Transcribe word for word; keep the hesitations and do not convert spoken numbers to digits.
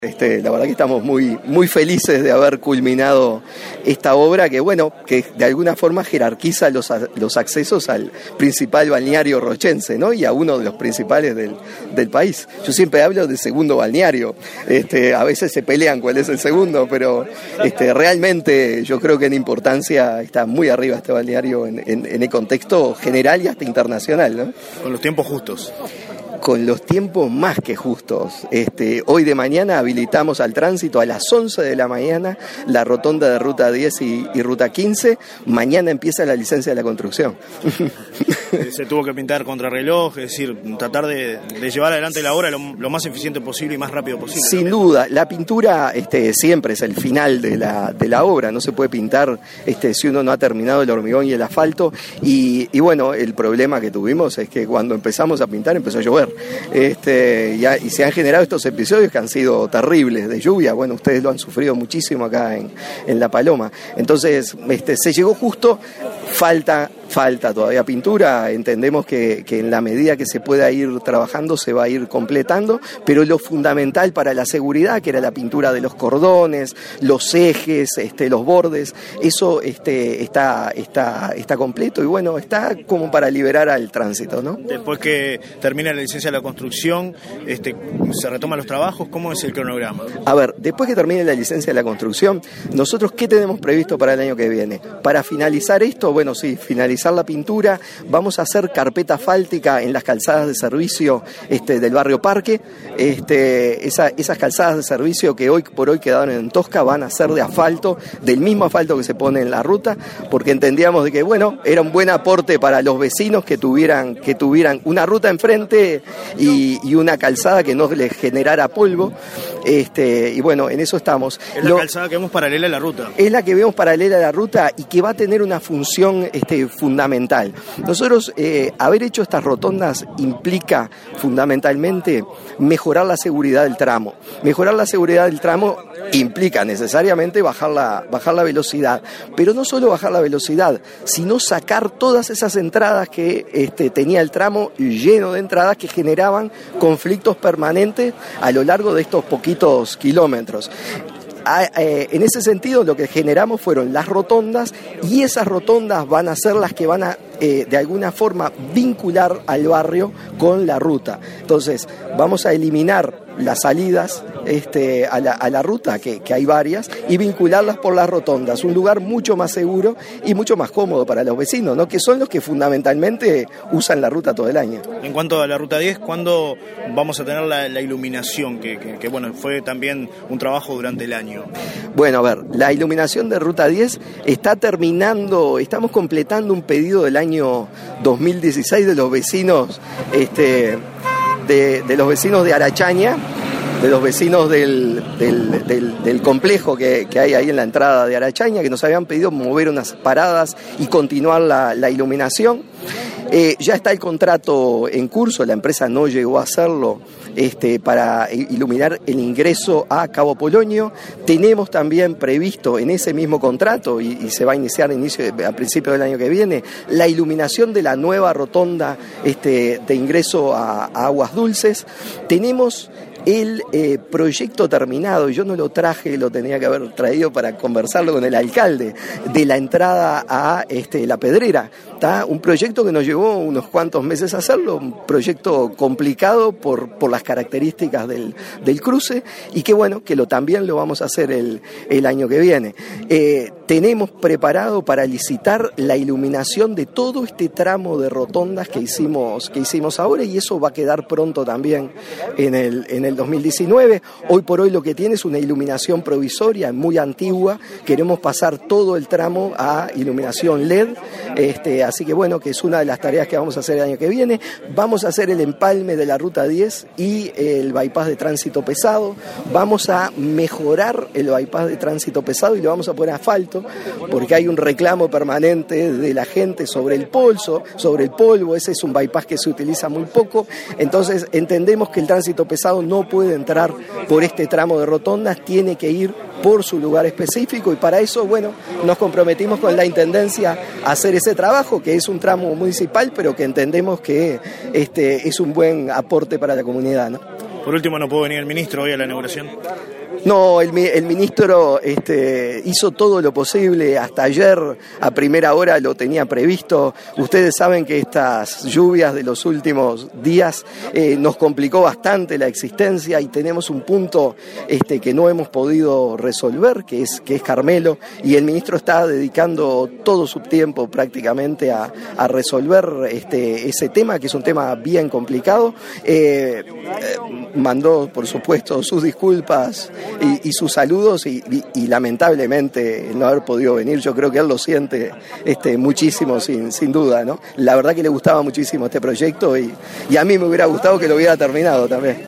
Este, la verdad que estamos muy, muy felices de haber culminado esta obra que, bueno, que de alguna forma jerarquiza los, los accesos al principal balneario rochense, ¿no? Y a uno de los principales del, del país. Yo siempre hablo de segundo balneario, este, a veces se pelean cuál es el segundo, pero este, realmente yo creo que en importancia está muy arriba este balneario en, en, en el contexto general y hasta internacional, ¿no? Con los tiempos justos. Con los tiempos más que justos. Este, hoy de mañana habilitamos al tránsito a las once de la mañana la rotonda de Ruta diez y, y Ruta quince. Mañana empieza la licencia de la construcción. Se tuvo que pintar contrarreloj, es decir, tratar de, de llevar adelante la obra lo, lo más eficiente posible y más rápido posible. Sin duda, la pintura este, siempre es el final de la, de la obra, no se puede pintar este, si uno no ha terminado el hormigón y el asfalto. Y, y bueno, el problema que tuvimos es que cuando empezamos a pintar empezó a llover. Este, y, a, y se han generado estos episodios que han sido terribles de lluvia. Bueno, ustedes lo han sufrido muchísimo acá en, en La Paloma. Entonces, este, se llegó justo, falta, falta todavía pintura. Entendemos que, que en la medida que se pueda ir trabajando se va a ir completando, pero lo fundamental para la seguridad, que era la pintura de los cordones, los ejes, este, los bordes, eso este, está, está, está completo y bueno, está como para liberar al tránsito, ¿no? Después que termina la licencia de la construcción, este, se retoman los trabajos, ¿cómo es el cronograma? A ver, después que termine la licencia de la construcción, nosotros ¿qué tenemos previsto para el año que viene? Para finalizar esto, bueno, sí, finalizar la pintura, vamos a hacer carpeta asfáltica en las calzadas de servicio este, del barrio Parque. Este, esa, esas calzadas de servicio que hoy por hoy quedaron en Tosca van a ser de asfalto, del mismo asfalto que se pone en la ruta, porque entendíamos de que, bueno, era un buen aporte para los vecinos que tuvieran, que tuvieran una ruta enfrente y, y una calzada que no les generara polvo. Este, y bueno, en eso estamos. Es la Lo, calzada que vemos paralela a la ruta. Es la que vemos paralela a la ruta y que va a tener una función este, fundamental. Nosotros, eh, haber hecho estas rotondas implica fundamentalmente mejorar la seguridad del tramo. Mejorar la seguridad del tramo implica necesariamente bajar la, bajar la velocidad, pero no solo bajar la velocidad, sino sacar todas esas entradas que este, tenía el tramo lleno de entradas que generaban conflictos permanentes a lo largo de estos poquitos kilómetros. En ese sentido, lo que generamos fueron las rotondas y esas rotondas van a ser las que van a eh, de alguna forma vincular al barrio con la ruta. Entonces vamos a eliminar las salidas este, a, la, a la ruta, que, que hay varias, y vincularlas por las rotondas, un lugar mucho más seguro y mucho más cómodo para los vecinos, ¿no? Que son los que fundamentalmente usan la ruta todo el año. En cuanto a la Ruta diez, ¿cuándo vamos a tener la, la iluminación? Que, que, que bueno, fue también un trabajo durante el año. Bueno, a ver, la iluminación de Ruta diez está terminando, estamos completando un pedido del año dos mil dieciséis de los vecinos, este, de, de los vecinos de Arachaña, de los vecinos del, del, del, del complejo que, que hay ahí en la entrada de Arachaña, que nos habían pedido mover unas paradas y continuar la, la iluminación. Eh, ya está el contrato en curso, la empresa no llegó a hacerlo este, para iluminar el ingreso a Cabo Polonio. Tenemos también previsto en ese mismo contrato, y, y se va a iniciar a, inicio, a principios del año que viene, la iluminación de la nueva rotonda este, de ingreso a, a Aguas Dulces. Tenemos el eh, proyecto terminado, yo no lo traje, lo tenía que haber traído para conversarlo con el alcalde, de la entrada a este, La Pedrera. ¿Tá? Un proyecto que nos llevó unos cuantos meses a hacerlo, un proyecto complicado por, por las características del, del cruce, y que bueno, que lo, también lo vamos a hacer el, el año que viene. Eh, tenemos preparado para licitar la iluminación de todo este tramo de rotondas que hicimos, que hicimos ahora, y eso va a quedar pronto también en el, en el dos mil diecinueve. Hoy por hoy lo que tiene es una iluminación provisoria muy antigua. Queremos pasar todo el tramo a iluminación L E D, este, así que bueno, que es una de las tareas que vamos a hacer el año que viene. Vamos a hacer el empalme de la Ruta diez y el bypass de tránsito pesado. Vamos a mejorar el bypass de tránsito pesado y le vamos a poner asfalto, porque hay un reclamo permanente de la gente sobre el polso, sobre el polvo. Ese es un bypass que se utiliza muy poco. Entonces entendemos que el tránsito pesado no puede entrar por este tramo de rotondas, tiene que ir por su lugar específico, y para eso, bueno, nos comprometimos con la Intendencia a hacer ese trabajo, que es un tramo municipal, pero que entendemos que este es un buen aporte para la comunidad, ¿no? Por último, ¿no pudo venir el ministro hoy a la inauguración? No, el, el ministro este, hizo todo lo posible, hasta ayer a primera hora lo tenía previsto. Ustedes saben que estas lluvias de los últimos días eh, nos complicó bastante la existencia y tenemos un punto este, que no hemos podido resolver, que es, que es Carmelo, y el ministro está dedicando todo su tiempo prácticamente a, a resolver este, ese tema, que es un tema bien complicado. Eh, eh, mandó, por supuesto, sus disculpas Y, y sus saludos y, y, y lamentablemente el no haber podido venir, yo creo que él lo siente este, muchísimo sin, sin duda, ¿no? La verdad que le gustaba muchísimo este proyecto y, y a mí me hubiera gustado que lo hubiera terminado también.